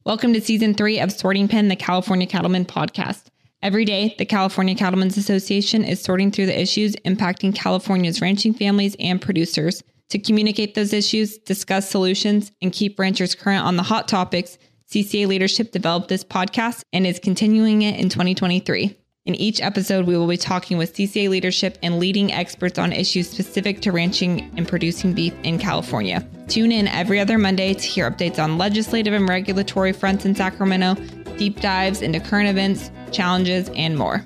Welcome to Season 3 of Sorting Pen, the California Cattlemen podcast. Every day, the California Cattlemen's Association is sorting through the issues impacting California's ranching families and producers. To communicate those issues, discuss solutions, and keep ranchers current on the hot topics, CCA leadership developed this podcast and is continuing it in 2023. In each episode, we will be talking with CCA leadership and leading experts on issues specific to ranching and producing beef in California. Tune in every other Monday to hear updates on legislative and regulatory fronts in Sacramento, deep dives into current events, challenges, and more.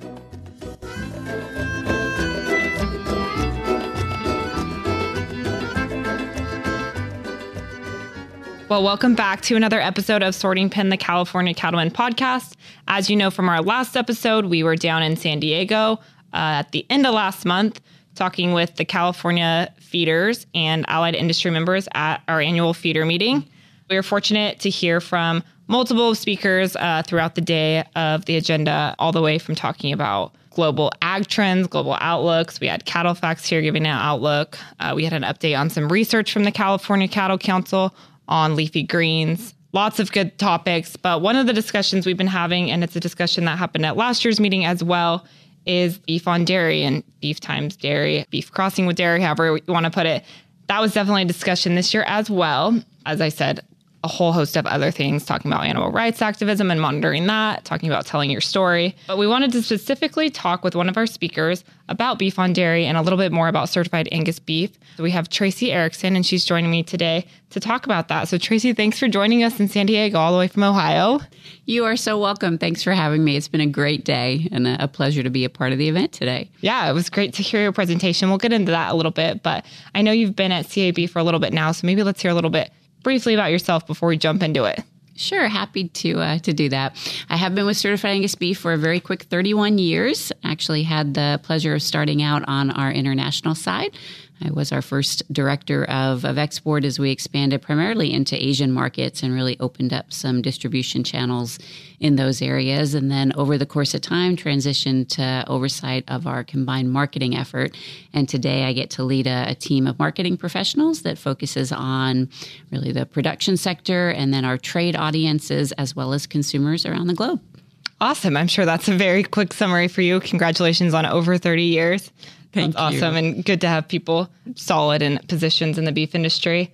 Well, welcome back to another episode of Sorting Pen, the California Cattlemen podcast. As you know from our last episode, we were down in San Diego at the end of last month talking with the California feeders and allied industry members at our annual feeder meeting. We were fortunate to hear from multiple speakers throughout the day of the agenda, all the way from talking about global ag trends, global outlooks. We had Cattle Facts here giving an outlook. We had an update on some research from the California Cattle Council on leafy greens. Lots of good topics, but one of the discussions we've been having, and it's a discussion that happened at last year's meeting as well, is beef on dairy and beef times dairy, beef crossing with dairy, however you want to put it. That was definitely a discussion this year as well. As I said, a whole host of other things, talking about animal rights activism and monitoring that, talking about telling your story. But we wanted to specifically talk with one of our speakers about beef on dairy and a little bit more about certified Angus beef. So we have Tracy Erickson, and she's joining me today to talk about that. So Tracy, thanks for joining us in San Diego, all the way from Ohio. You are so welcome. Thanks for having me. It's been a great day and a pleasure to be a part of the event today. Yeah, it was great to hear your presentation. We'll get into that a little bit, but I know you've been at CAB for a little bit now, so maybe let's hear a little bit briefly about yourself before we jump into it. Sure, happy to do that. I have been with Certified Angus Beef for a very quick 31 years. Actually had the pleasure of starting out on our international side. I was our first director of export as we expanded primarily into Asian markets and really opened up some distribution channels in those areas. And then over the course of time, transitioned to oversight of our combined marketing effort. And today I get to lead a team of marketing professionals that focuses on really the production sector and then our trade audiences as well as consumers around the globe. Awesome. I'm sure that's a very quick summary for you. Congratulations on over 30 years. Thank That's you. awesome, and good to have people solid in positions in the beef industry.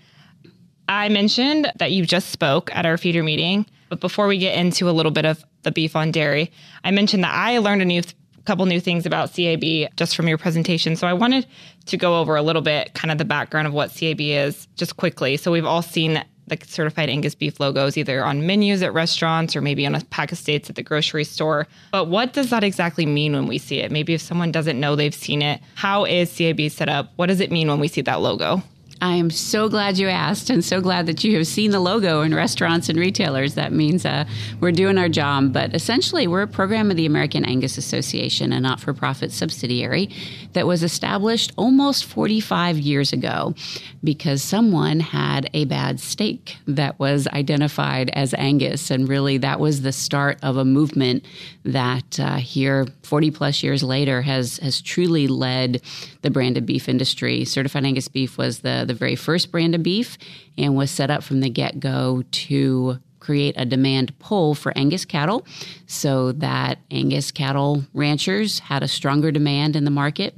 I mentioned that you just spoke at our feeder meeting, but before we get into a little bit of the beef on dairy, I mentioned that I learned a couple new things about CAB just from your presentation. So I wanted to go over a little bit kind of the background of what CAB is just quickly. So we've all seen the certified Angus beef logos either on menus at restaurants or maybe on a pack of states at the grocery store. But what does that exactly mean when we see it? Maybe if someone doesn't know they've seen it, how is CAB set up? What does it mean when we see that logo? I am so glad you asked and so glad that you have seen the logo in restaurants and retailers. That means we're doing our job. But essentially, we're a program of the American Angus Association, a not-for-profit subsidiary that was established almost 45 years ago because someone had a bad steak that was identified as Angus. And really, that was the start of a movement that here 40 plus years later has truly led the branded beef industry. Certified Angus beef was the very first brand of beef and was set up from the get-go to create a demand pull for Angus cattle so that Angus cattle ranchers had a stronger demand in the market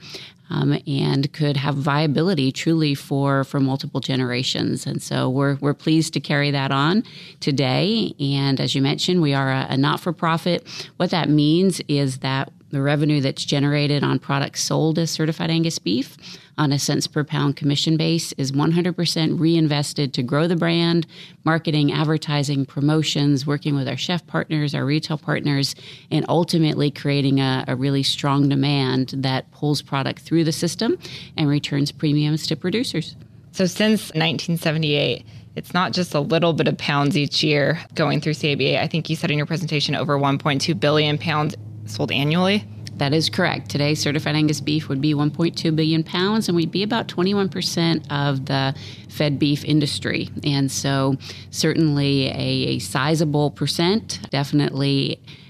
and could have viability truly for multiple generations. And so we're pleased to carry that on today. And as you mentioned, we are a not-for-profit. What that means is that the revenue that's generated on products sold as certified Angus beef on a cents per pound commission base is 100% reinvested to grow the brand, marketing, advertising, promotions, working with our chef partners, our retail partners, and ultimately creating a really strong demand that pulls product through the system and returns premiums to producers. So since 1978, it's not just a little bit of pounds each year going through CABA. I think you said in your presentation over 1.2 billion pounds sold annually. That is correct. Today, certified Angus beef would be 1.2 billion pounds, and we'd be about 21% of the fed beef industry. And so certainly a sizable percent, definitely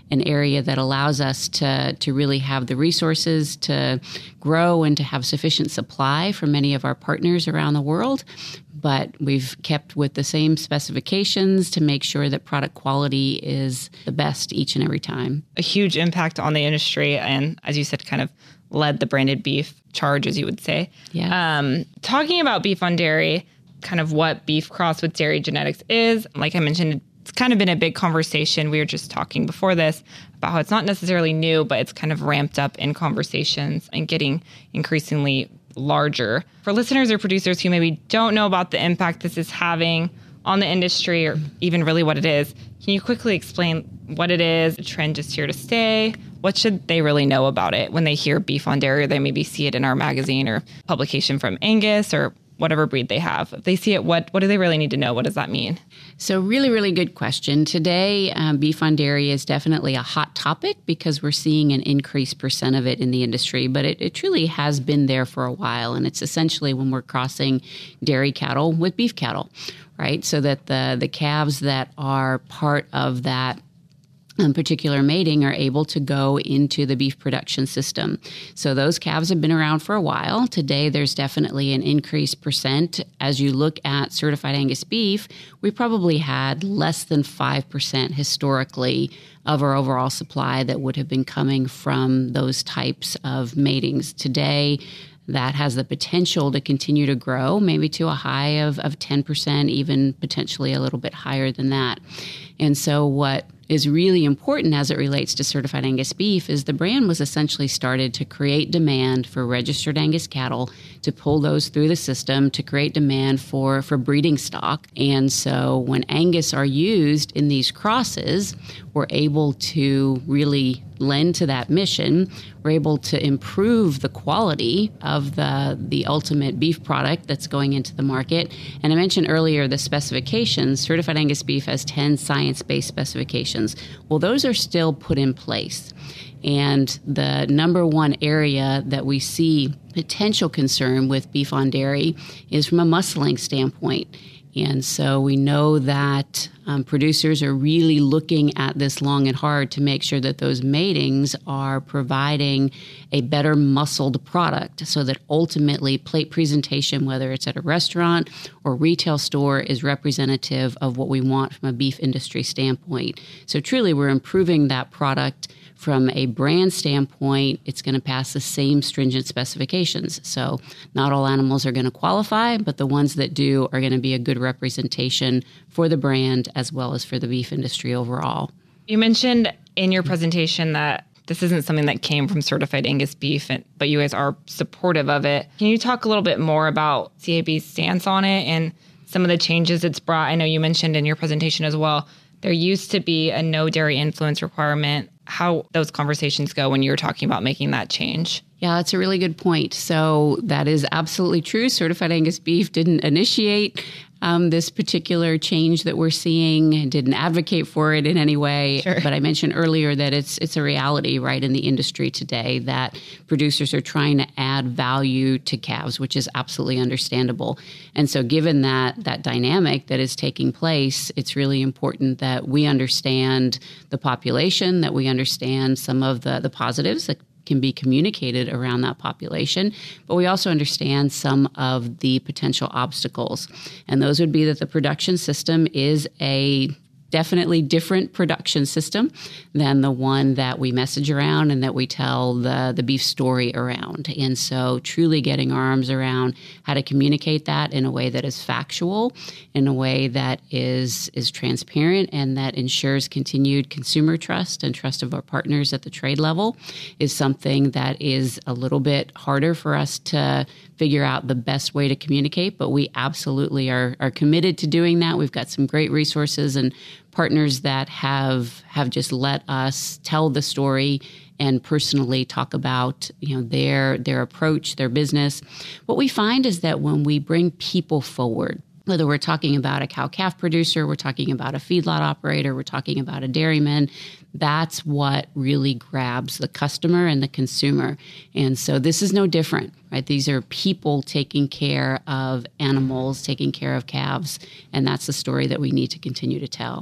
an area that allows us to really have the resources to grow and to have sufficient supply for many of our partners around the world. But we've kept with the same specifications to make sure that product quality is the best each and every time. A huge impact on the industry, and as you said, kind of led the branded beef charge, as you would say. Yeah. Talking about beef on dairy, kind of what beef cross with dairy genetics is, like I mentioned, it's kind of been a big conversation. We were just talking before this about how it's not necessarily new, but it's kind of ramped up in conversations and getting increasingly larger. For listeners or producers who maybe don't know about the impact this is having on the industry, or even really what it is, can you quickly explain what it is, a trend just here to stay? What should they really know about it when they hear beef on dairy, or they maybe see it in our magazine or publication from Angus or whatever breed they have? If they see it, what do they really need to know? What does that mean? So really, really good question. Today, beef on dairy is definitely a hot topic because we're seeing an increased percent of it in the industry, but it truly has been there for a while. And it's essentially when we're crossing dairy cattle with beef cattle, right? So that the calves that are part of that particular mating are able to go into the beef production system. So those calves have been around for a while. Today, there's definitely an increased percent. As you look at certified Angus beef, we probably had less than 5% historically of our overall supply that would have been coming from those types of matings. Today, that has the potential to continue to grow, maybe to a high of 10%, even potentially a little bit higher than that. And so what is really important as it relates to certified Angus beef is the brand was essentially started to create demand for registered Angus cattle, to pull those through the system, to create demand for breeding stock. And so when Angus are used in these crosses, we're able to really lend to that mission. We're able to improve the quality of the ultimate beef product that's going into the market. And I mentioned earlier the specifications. Certified Angus beef has 10 science-based specifications. Well, those are still put in place. And the number one area that we see potential concern with beef on dairy is from a muscling standpoint. And so we know that producers are really looking at this long and hard to make sure that those matings are providing a better muscled product so that ultimately plate presentation, whether it's at a restaurant or retail store, is representative of what we want from a beef industry standpoint. So truly, we're improving that product. From a brand standpoint, it's going to pass the same stringent specifications. So not all animals are going to qualify, but the ones that do are going to be a good representation for the brand as well as for the beef industry overall. You mentioned in your presentation that this isn't something that came from certified Angus beef, but you guys are supportive of it. Can you talk a little bit more about CAB's stance on it and some of the changes it's brought? I know you mentioned in your presentation as well, there used to be a no dairy influence requirement. How those conversations go when you're talking about making that change? Yeah, that's a really good point. So that is absolutely true. Certified Angus beef didn't initiate this particular change that we're seeing, didn't advocate for it in any way. Sure. But I mentioned earlier that it's a reality, right, in the industry today that producers are trying to add value to calves, which is absolutely understandable. And so given that dynamic that is taking place, it's really important that we understand the population, that we understand some of the positives that can be communicated around that population, but we also understand some of the potential obstacles. And those would be that the production system is a definitely different production system than the one that we message around and that we tell the beef story around. And so truly getting our arms around how to communicate that in a way that is factual, in a way that is transparent, and that ensures continued consumer trust and trust of our partners at the trade level is something that is a little bit harder for us to figure out the best way to communicate, but we absolutely are committed to doing that. We've got some great resources and partners that have just let us tell the story and personally talk about their approach, their business. What we find is that when we bring people forward, whether we're talking about a cow-calf producer, we're talking about a feedlot operator, we're talking about a dairyman, that's what really grabs the customer and the consumer. And so this is no different, right? These are people taking care of animals, taking care of calves, and that's the story that we need to continue to tell.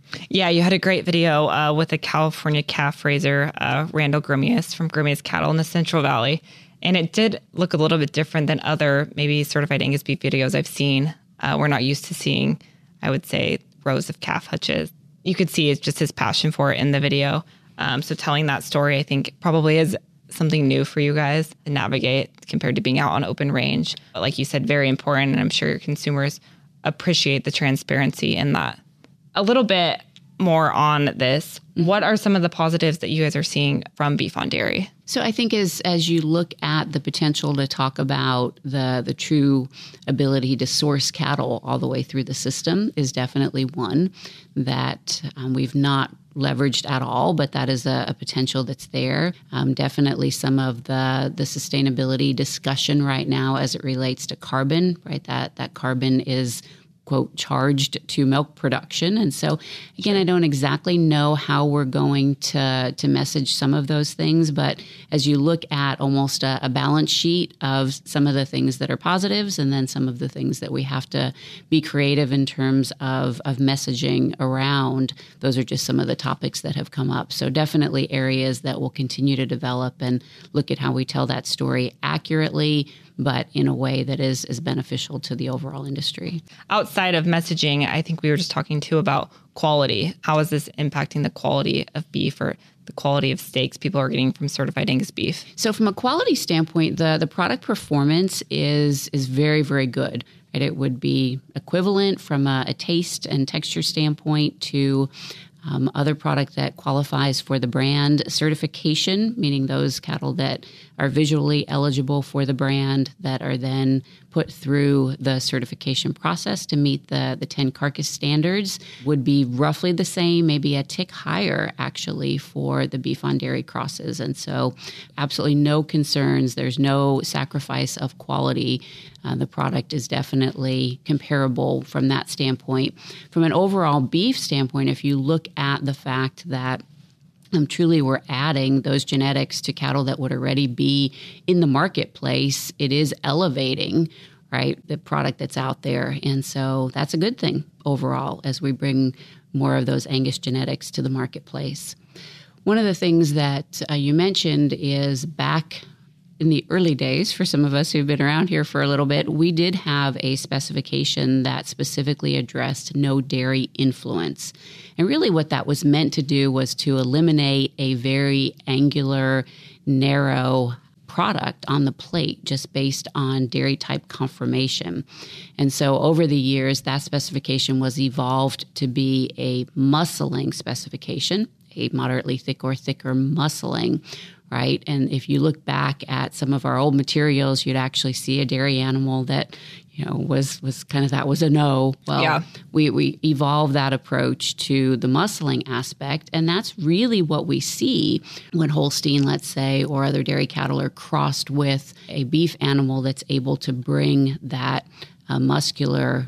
Yeah, you had a great video with a California calf raiser, Randall Grimius from Grimius Cattle in the Central Valley. And it did look a little bit different than other maybe certified Angus beef videos I've seen. We're not used to seeing, I would say, rows of calf hutches. You could see it's just his passion for it in the video. So telling that story, I think, probably is something new for you guys to navigate compared to being out on open range. But like you said, very important. And I'm sure your consumers appreciate the transparency in that. A little bit more on this. What are some of the positives that you guys are seeing from Beef on Dairy? So I think as you look at the potential to talk about the true ability to source cattle all the way through the system is definitely one that we've not leveraged at all, but that is a potential that's there. Definitely some of the sustainability discussion right now as it relates to carbon, right? That carbon is quote, charged to milk production. And so, again, I don't exactly know how we're going to message some of those things, but as you look at almost a balance sheet of some of the things that are positives and then some of the things that we have to be creative in terms of messaging around, those are just some of the topics that have come up. So definitely areas that will continue to develop and look at how we tell that story accurately, but in a way that is beneficial to the overall industry. Outside of messaging, I think we were just talking too about quality. How is this impacting the quality of beef or the quality of steaks people are getting from certified Angus beef? So from a quality standpoint, the product performance is very, very good. Right? It would be equivalent from a taste and texture standpoint to other product that qualifies for the brand certification, meaning those cattle that are visually eligible for the brand that are then put through the certification process to meet the 10 carcass standards would be roughly the same, maybe a tick higher actually for the Beef on Dairy crosses. And so absolutely no concerns. There's no sacrifice of quality. The product is definitely comparable from that standpoint. From an overall beef standpoint, if you look at the fact that truly we're adding those genetics to cattle that would already be in the marketplace, it is elevating, right, the product that's out there. And so that's a good thing overall as we bring more of those Angus genetics to the marketplace. One of the things that you mentioned is back in the early days, for some of us who've been around here for a little bit, we did have a specification that specifically addressed no dairy influence. And really what that was meant to do was to eliminate a very angular, narrow product on the plate just based on dairy type conformation. And so over the years, that specification was evolved to be a muscling specification, a moderately thick or thicker muscling, right? And if you look back at some of our old materials, you'd actually see a dairy animal that, was kind of, that was a no. Well, yeah. We evolved that approach to the muscling aspect. And that's really what we see when Holstein, let's say, or other dairy cattle are crossed with a beef animal that's able to bring that muscular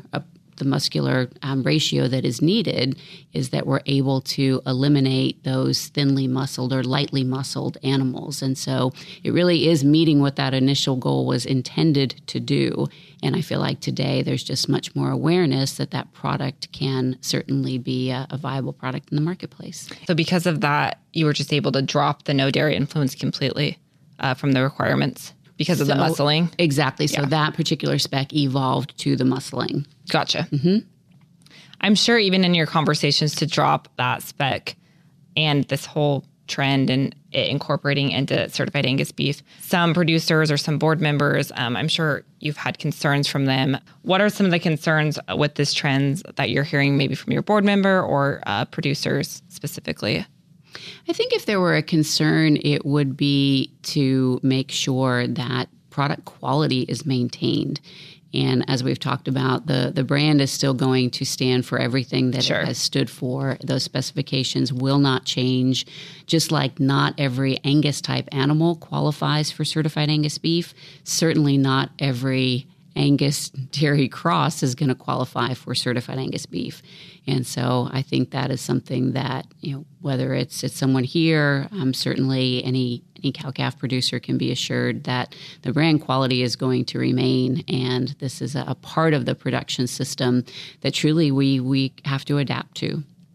ratio that is needed, is that we're able to eliminate those thinly muscled or lightly muscled animals. And so it really is meeting what that initial goal was intended to do. And I feel like today there's just much more awareness that that product can certainly be a viable product in the marketplace. So because of that, you were just able to drop the no dairy influence completely from the requirements? Because of the muscling? Exactly. So that particular spec evolved to the muscling. Gotcha. Mm-hmm. I'm sure even in your conversations to drop that spec and this whole trend and it incorporating into certified Angus beef, some producers or some board members, I'm sure you've had concerns from them. What are some of the concerns with this trend that you're hearing maybe from your board member or producers specifically? I think if there were a concern, it would be to make sure that product quality is maintained. And as we've talked about, the brand is still going to stand for everything that it has stood for. Those specifications will not change. Just like not every Angus type animal qualifies for certified Angus beef, certainly not every Angus dairy cross is going to qualify for certified Angus beef. And so I think that is something that, whether it's someone here, certainly any cow-calf producer can be assured that the brand quality is going to remain. And this is a part of the production system that truly we have to adapt to.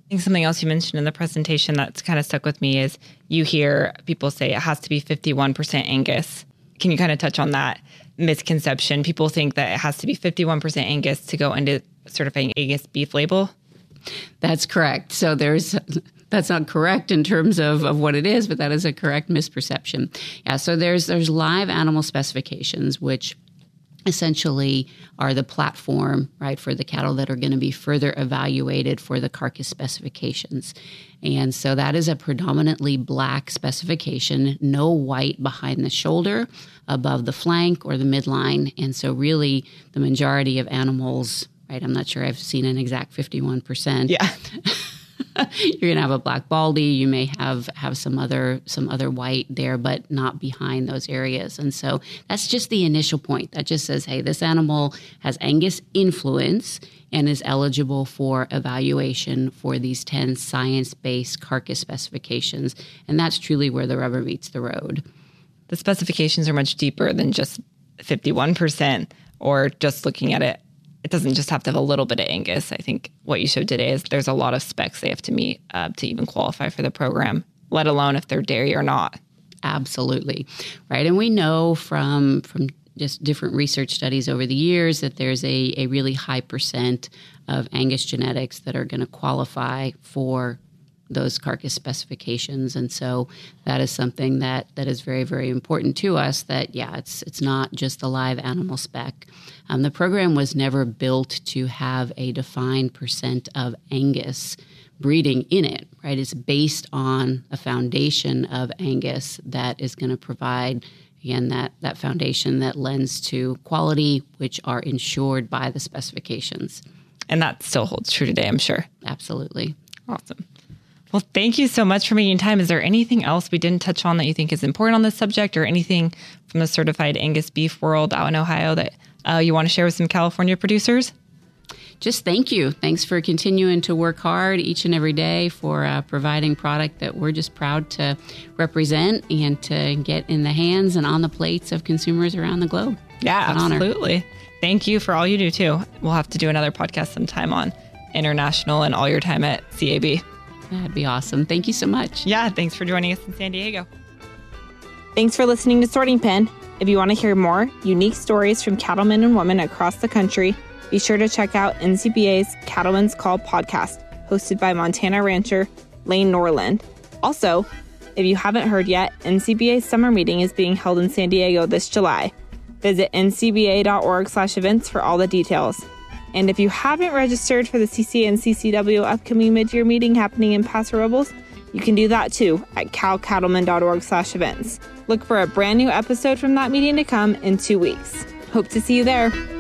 I think something else you mentioned in the presentation that's kind of stuck with me is you hear people say it has to be 51% Angus. Can you kind of touch on that misconception? People think that it has to be 51% Angus to go into certifying Angus beef label. That's correct. So that's not correct in terms of what it is, but that is a correct misperception. Yeah, so there's live animal specifications, which essentially are the platform, right, for the cattle that are going to be further evaluated for the carcass specifications. And so that is a predominantly black specification, no white behind the shoulder, above the flank or the midline. And so really the majority of animals, right, I'm not sure I've seen an exact 51%. Yeah. You're going to have a black baldy. You may have some other white there, but not behind those areas. And so that's just the initial point. That just says, hey, this animal has Angus influence and is eligible for evaluation for these 10 science-based carcass specifications. And that's truly where the rubber meets the road. The specifications are much deeper than just 51% or just looking at it. It doesn't just have to have a little bit of Angus. I think what you showed today is there's a lot of specs they have to meet to even qualify for the program, let alone if they're dairy or not. Absolutely. Right. And we know from just different research studies over the years that there's a really high percent of Angus genetics that are going to qualify for those carcass specifications. And so that is something that is very, very important to us, that, yeah, it's not just the live animal spec. The program was never built to have a defined percent of Angus breeding in it, right? It's based on a foundation of Angus that is going to provide, again, that foundation that lends to quality, which are ensured by the specifications. And that still holds true today, I'm sure. Absolutely. Awesome. Well, thank you so much for making time. Is there anything else we didn't touch on that you think is important on this subject, or anything from the certified Angus beef world out in Ohio that you want to share with some California producers? Just thank you. Thanks for continuing to work hard each and every day for providing product that we're just proud to represent and to get in the hands and on the plates of consumers around the globe. Yeah, absolutely. Thank you for all you do, too. We'll have to do another podcast sometime on international and all your time at CAB. That'd be awesome. Thank you so much. Yeah, thanks for joining us in San Diego. Thanks for listening to Sorting Pen. If you want to hear more unique stories from cattlemen and women across the country, be sure to check out NCBA's Cattlemen's Call podcast, hosted by Montana rancher Lane Norland. Also, if you haven't heard yet, NCBA's summer meeting is being held in San Diego this July. Visit ncba.org/events for all the details. And if you haven't registered for the CCA and CCW upcoming mid-year meeting happening in Paso Robles, you can do that too at calcattleman.org/events. Look for a brand new episode from that meeting to come in 2 weeks. Hope to see you there.